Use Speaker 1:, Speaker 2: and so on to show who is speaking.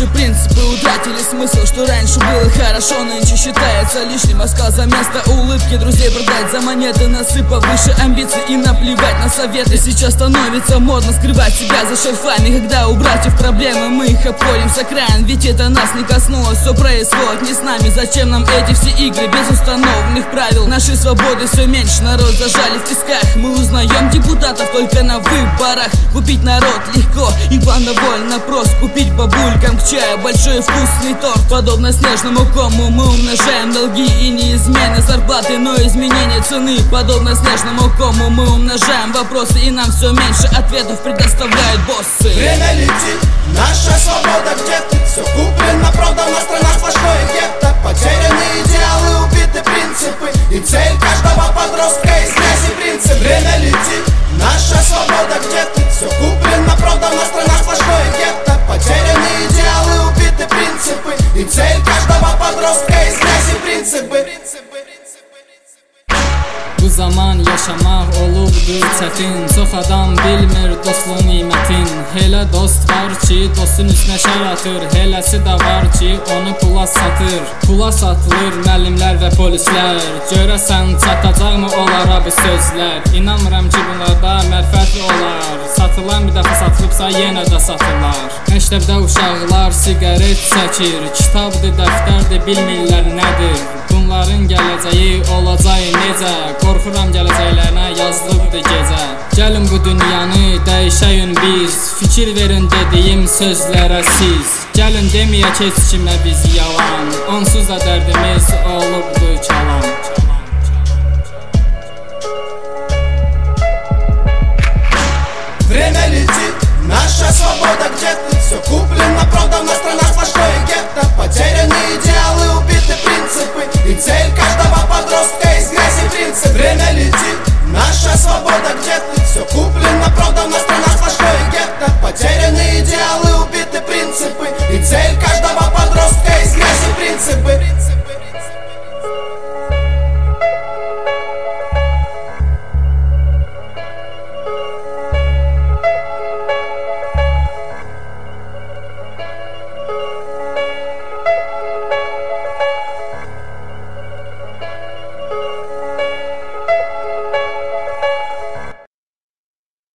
Speaker 1: Наши принципы утратили смысл, что раньше было хорошо, нынче считается лишним. Оскал за место улыбки, друзей продать за монеты, насыпав выше амбиций и наплевать на советы. Сейчас становится модно скрывать себя за шерфами, когда у братьев проблемы, мы их обходим с окраин. Ведь это нас не коснулось, все происходит не с нами. Зачем нам эти все игры без установленных правил? Нашей свободы все меньше, народ зажали в тисках. Мы узнаем депутатов только на выборах. Купить народ легко и план довольно прост. Купить бабулькам к чаю большой вкусный торт. Подобно снежному кому мы умножаем долги и неизмены зарплаты, но изменение цены. Подобно снежному кому мы умножаем вопросы, и нам все меньше ответов предоставляют боссы.
Speaker 2: Время летит, наша свобода где-то. Все куплено, продано, на странах сплошное гетто. Потеряны идеалы, убиты принципы, и цель каждого подростка из грязи принцип. Время летит, наша свобода где-то. Все куплено, продано, на странах сплошное гетто. Потеряны идеалы, убиты принципы, и цель каждого подростка из gezi prinsipi.
Speaker 3: Bu zaman yaşamaq olubdur çətin. Çox adam bilmir dostluğun qiymətin. Elə dost var ki, dostun üstünə şər atır. Eləsi də var ki, onu pula satır. Pula satılır müəllimlər və polislər. Görəsən çatacaqmı onlara bu sözlər? İnanmıram ki, bunlarda mərfət olar. Satılan bir dəfə satılıbsa yenə də satırlar. Məktəbdə uşaqlar siqaret çəkir. Kitabdır, dəftərdir, bilmirlər nədir. Bunların gələcəyi olacaq necə? Qorxuram gələcəklərinə yazılıbdır gecə. Gəlin bu dünyanı dəyişəyin biz. Fikir verin dediyim sözlərə siz. Gəlin deməyək heç kimə biz yalan. Onsuz da dərdimiz olubdur çalan.
Speaker 2: Время летит, наша свобода где-то. Все куплено, продано, на странах сплошное гетто. Потеряны идеалы, убиты принципы, и цель каждого подростка